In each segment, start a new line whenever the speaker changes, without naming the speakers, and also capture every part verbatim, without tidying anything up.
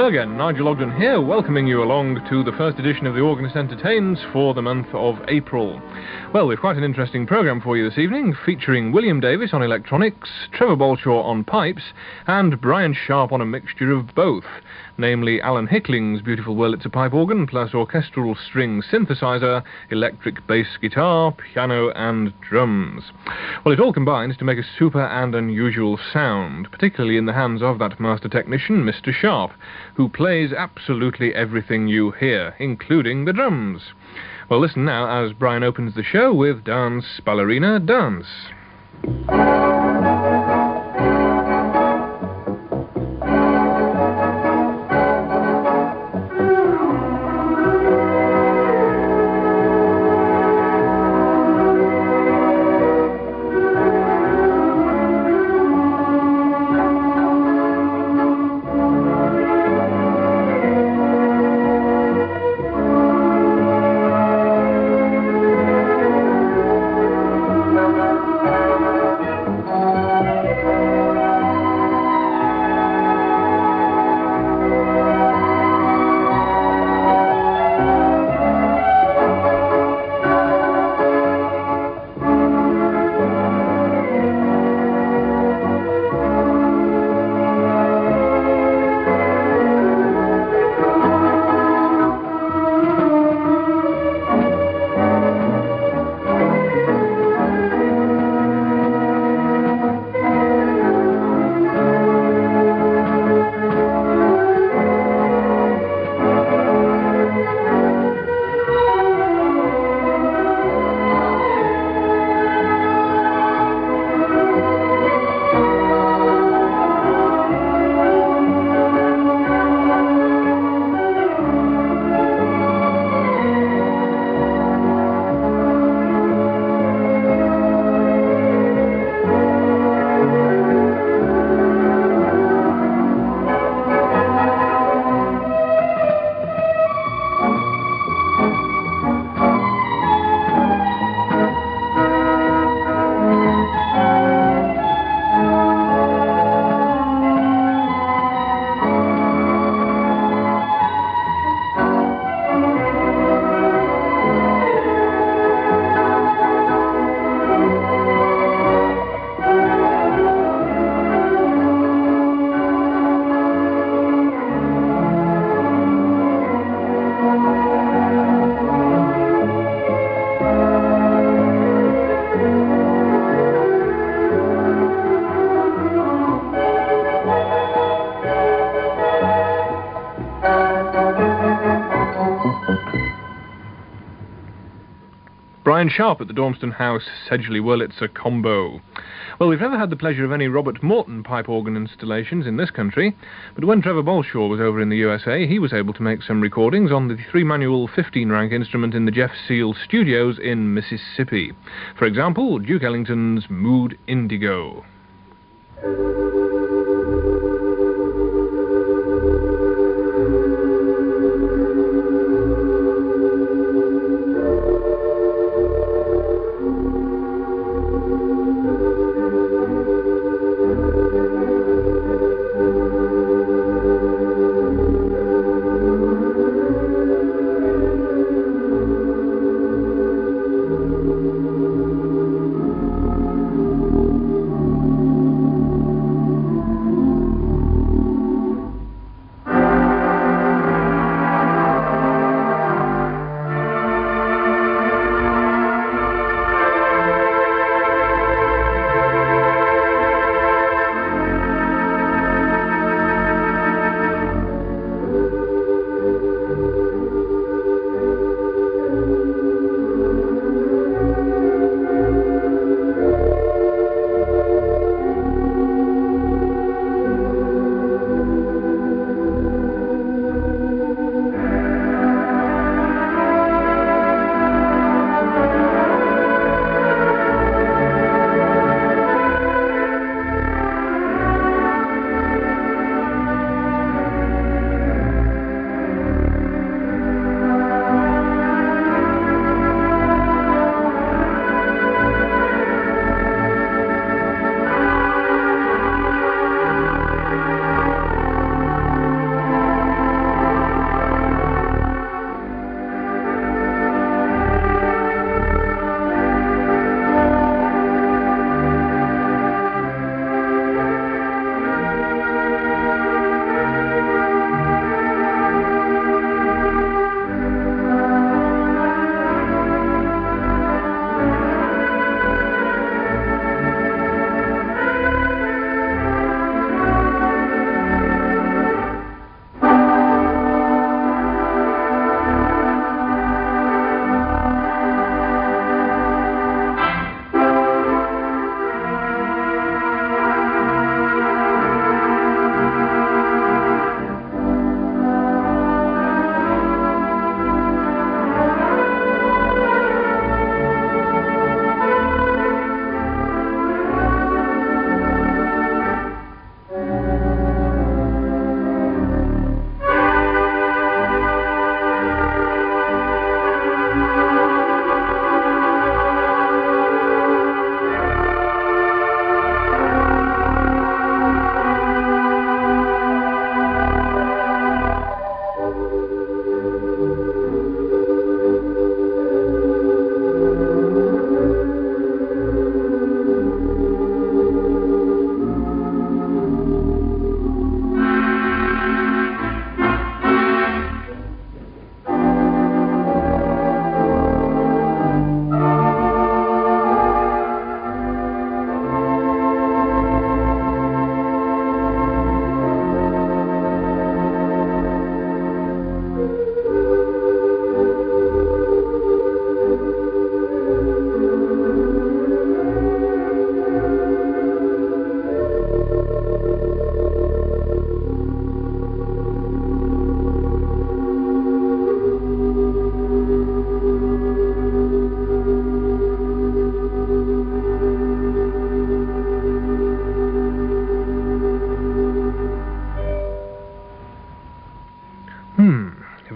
Hello again, Nigel Ogden here, welcoming you along to the first edition of The Organist Entertains for the month of April. Well, we've quite an interesting programme for you this evening, featuring William Davis on electronics, Trevor Bolshaw on pipes, and Brian Sharp on a mixture of both, namely Alan Hickling's beautiful Wurlitzer pipe organ, plus orchestral string synthesizer, electric bass guitar, piano and drums. Well, it all combines to make a super and unusual sound, particularly in the hands of that master technician, Mister Sharp, who plays absolutely everything you hear, including the drums. Well, listen now as Brian opens the show with Dance Ballerina Dance. Brian Sharp at the Dormston House Sedgley Wurlitzer combo. Well, we've never had the pleasure of any Robert Morton pipe organ installations in this country, but when Trevor Bolshaw was over in the U S A, he was able to make some recordings on the three-manual fifteen-rank instrument in the Jeff Seal Studios in Mississippi. For example, Duke Ellington's Mood Indigo.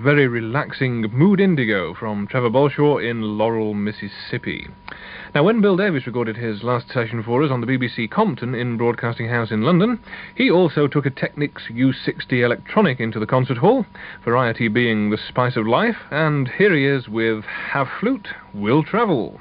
very relaxing Mood Indigo from Trevor Bolshaw in Laurel, Mississippi. Now, when Bill Davis recorded his last session for us on the B B C Compton in Broadcasting House in London, he also took a Technics U sixty Electronic into the concert hall, variety being the spice of life, and here he is with Have Flute, Will Travel.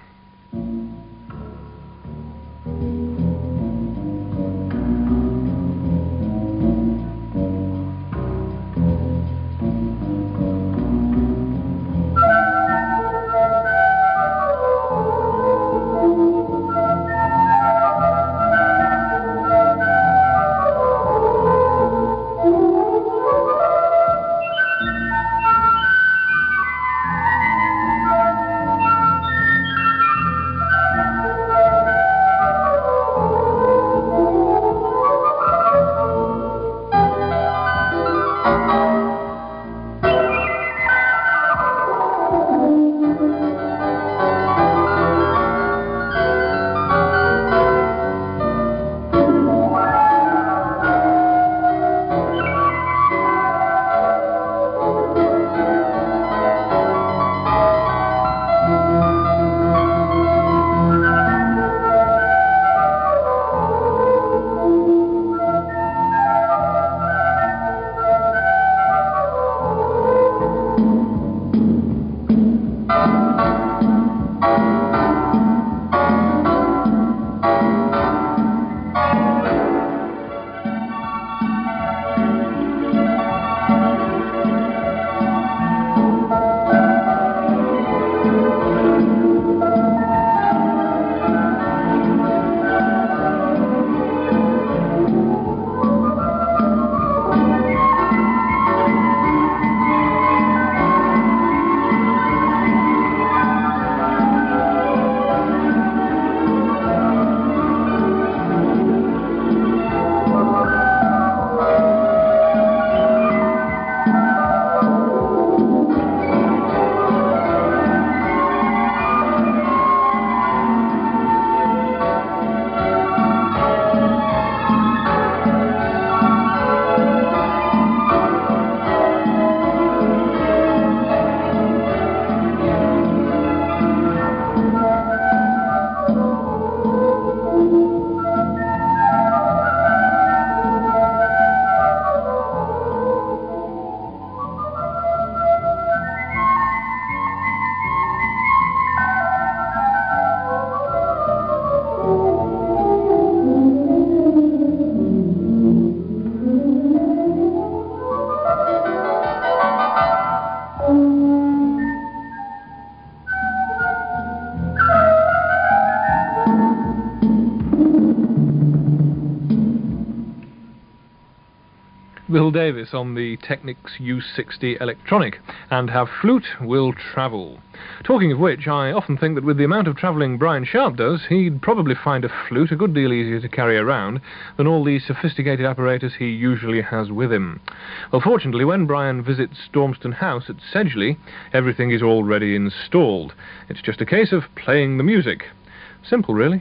Bill Davis on the Technics U sixty Electronic, and Have Flute, Will Travel. Talking of which, I often think that with the amount of travelling Brian Sharp does, he'd probably find a flute a good deal easier to carry around than all the sophisticated apparatus he usually has with him. Well, fortunately, when Brian visits Stormston House at Sedgley, everything is already installed. It's just a case of playing the music. Simple, really.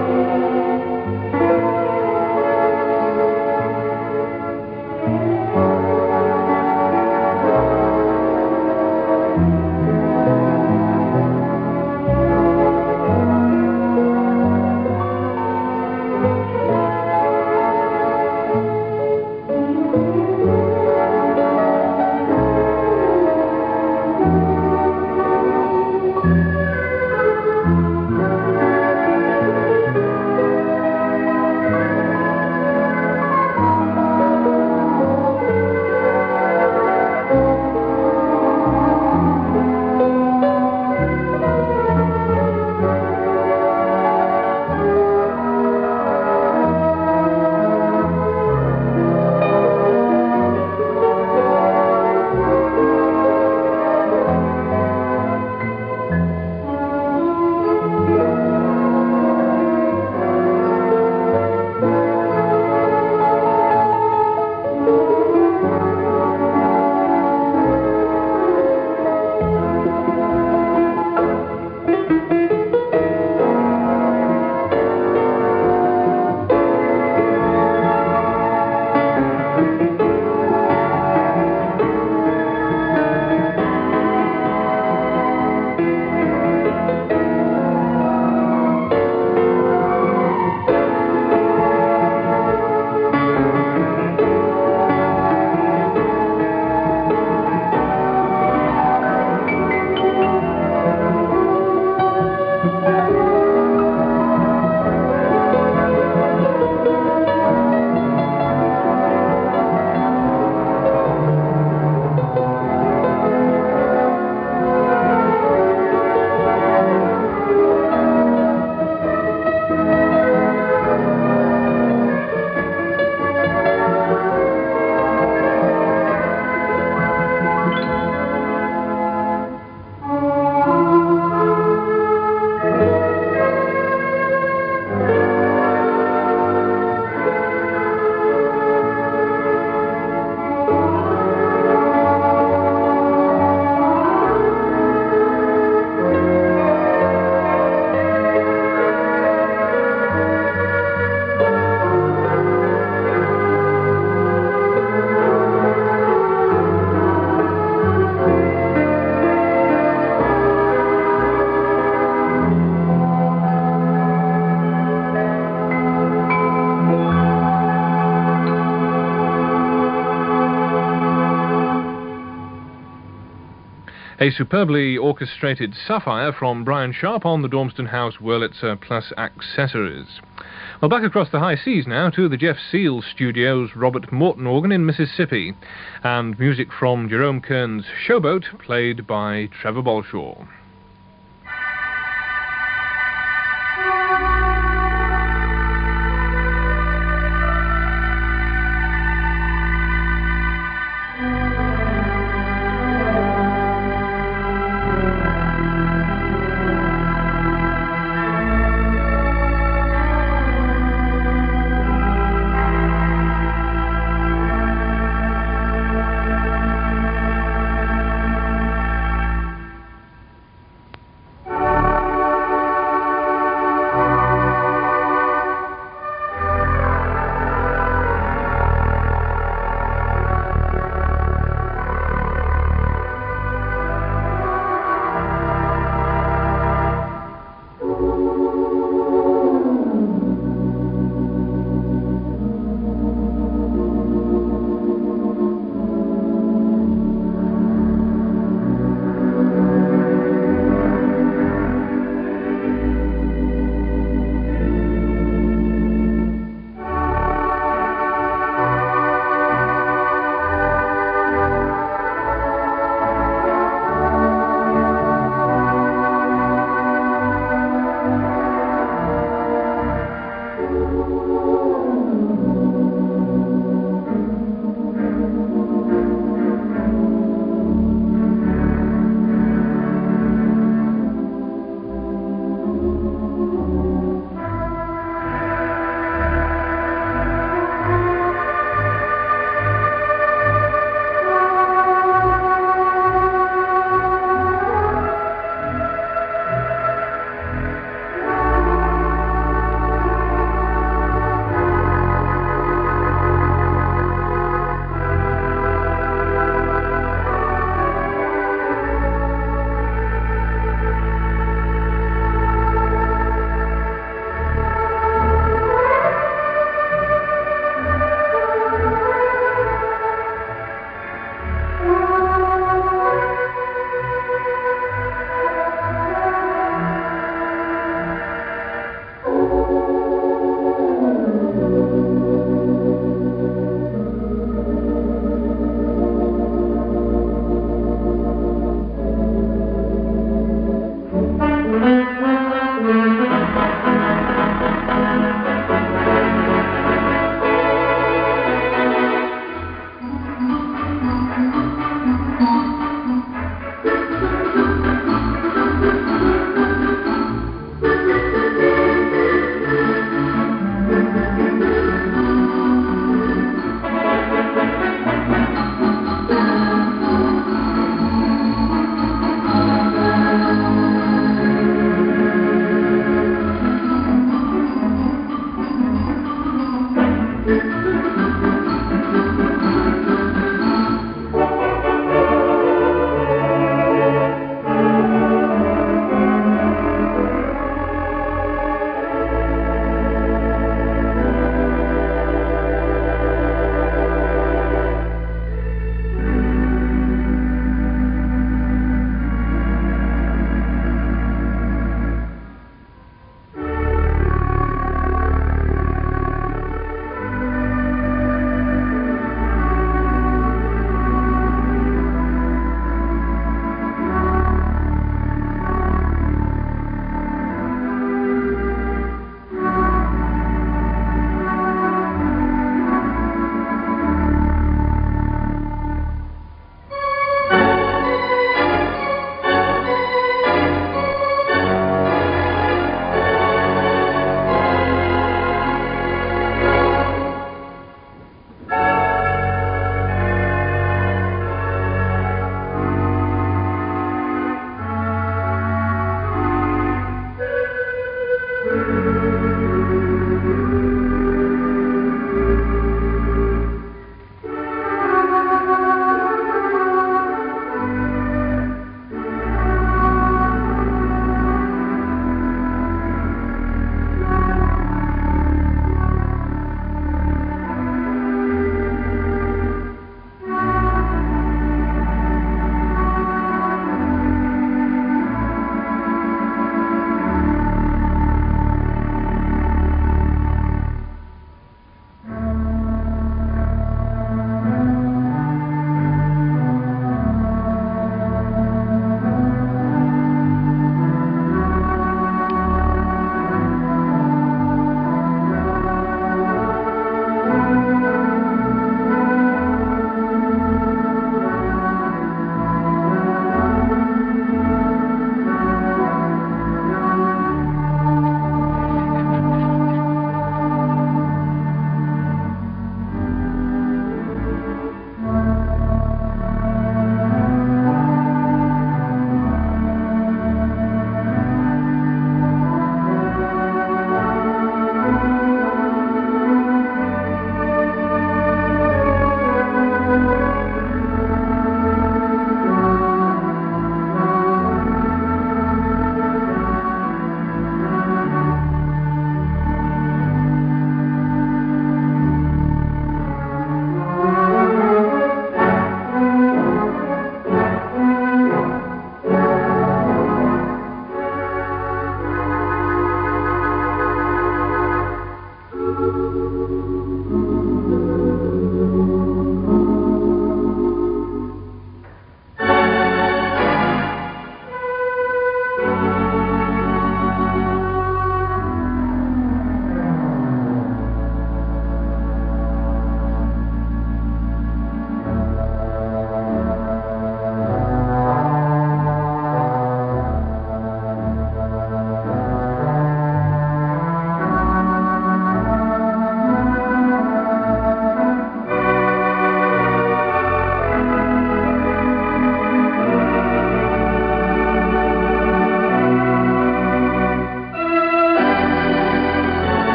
Thank you.
A superbly orchestrated Sapphire from Brian Sharp on the Dormston House Wurlitzer plus accessories. Well, back across the high seas now to the Jeff Seal Studios Robert Morton organ in Mississippi, and music from Jerome Kern's Showboat, played by Trevor Bolshaw.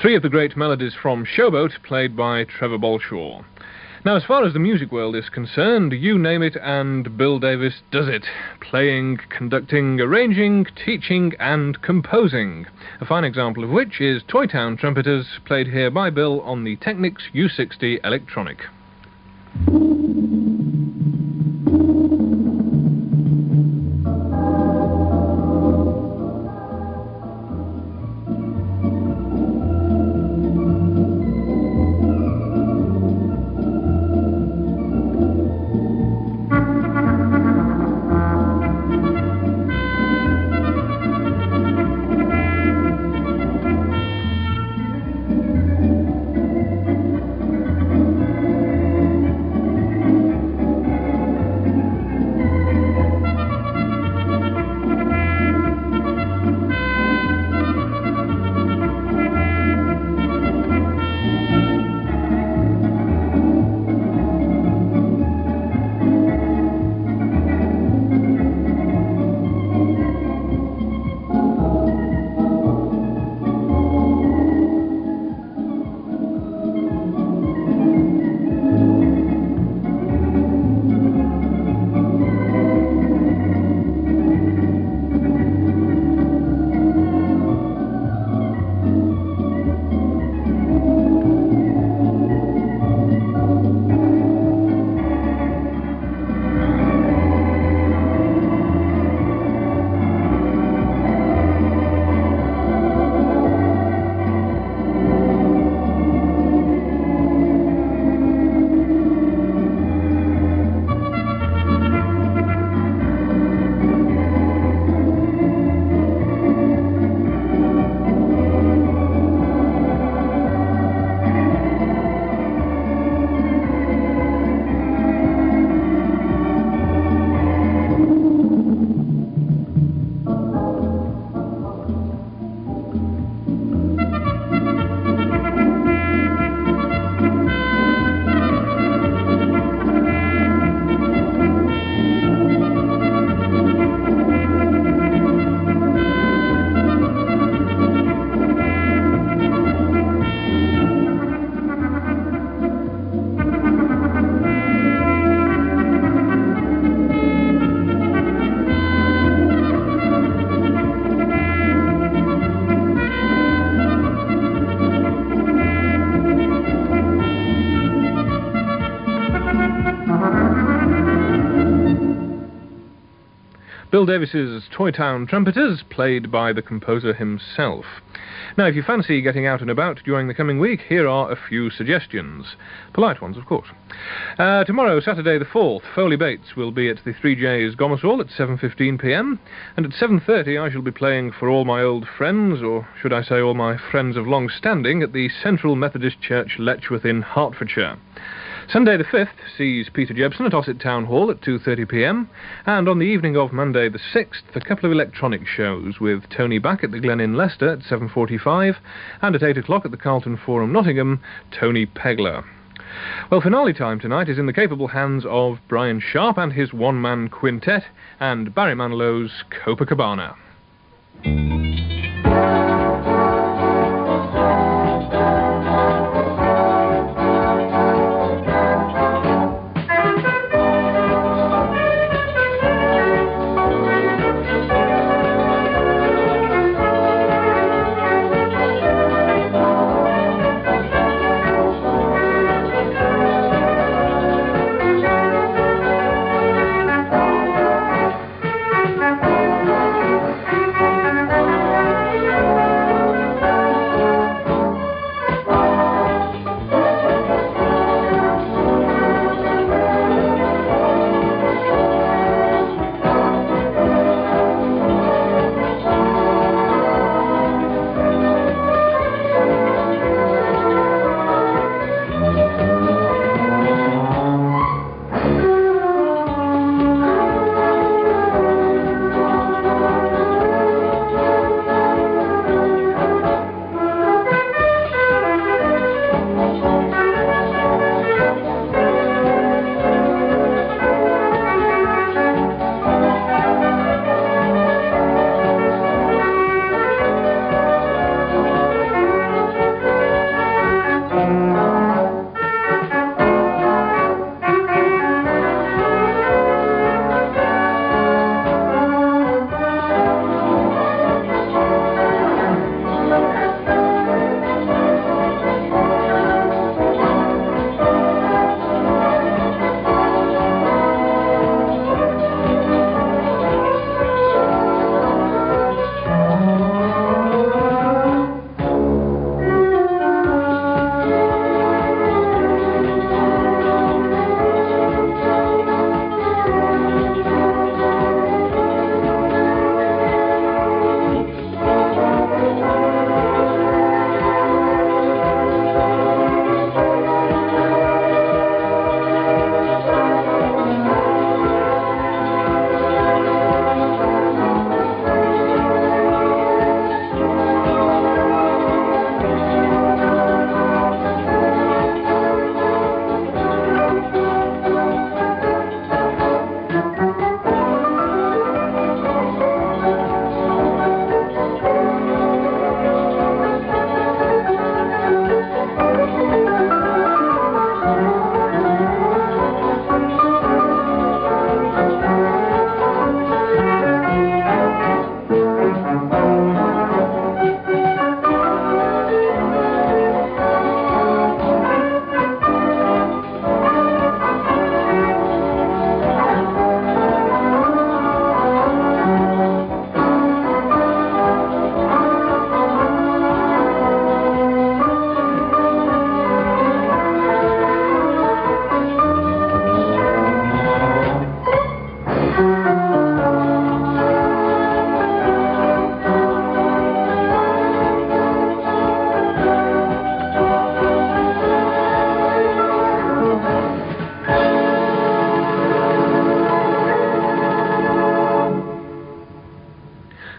three of the great melodies from Showboat, played by Trevor Bolshaw. Now, as far as the music world is concerned, you name it and Bill Davis does it. Playing, conducting, arranging, teaching and composing. A fine example of which is Toy Town Trumpeters, played here by Bill on the Technics U sixty Electronic. Bill Davis's Toy Town Trumpeters, played by the composer himself. Now, if you fancy getting out and about during the coming week, here are a few suggestions. Polite ones, of course. Uh, tomorrow, Saturday the fourth, Foley Bates will be at the three J's Gomersall at seven fifteen p m, and at seven thirty I shall be playing for all my old friends, or should I say all my friends of long standing, at the Central Methodist Church, Letchworth in Hertfordshire. Sunday the fifth sees Peter Jebson at Ossett Town Hall at two thirty p m, and on the evening of Monday the sixth, a couple of electronic shows with Tony Back at the Glen Inn, Leicester at seven forty-five, and at eight o'clock at the Carlton Forum, Nottingham, Tony Pegler. Well, finale time tonight is in the capable hands of Brian Sharp and his one-man quintet, and Barry Manilow's Copacabana.
Thank you.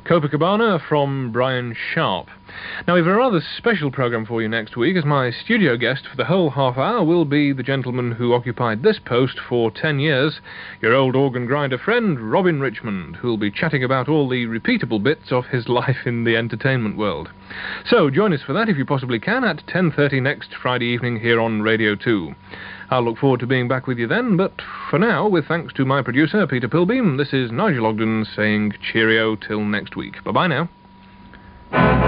Copacabana from Brian Sharp. Now, we have a rather special programme for you next week, as my studio guest for the whole half hour will be the gentleman who occupied this post for ten years, your old organ grinder friend, Robin Richmond, who will be chatting about all the repeatable bits of his life in the entertainment world. So, join us for that if you possibly can at ten thirty next Friday evening here on Radio two. I'll look forward to being back with you then, but for now, with thanks to my producer, Peter Pilbeam, this is Nigel Ogden saying cheerio till next week. Bye-bye now.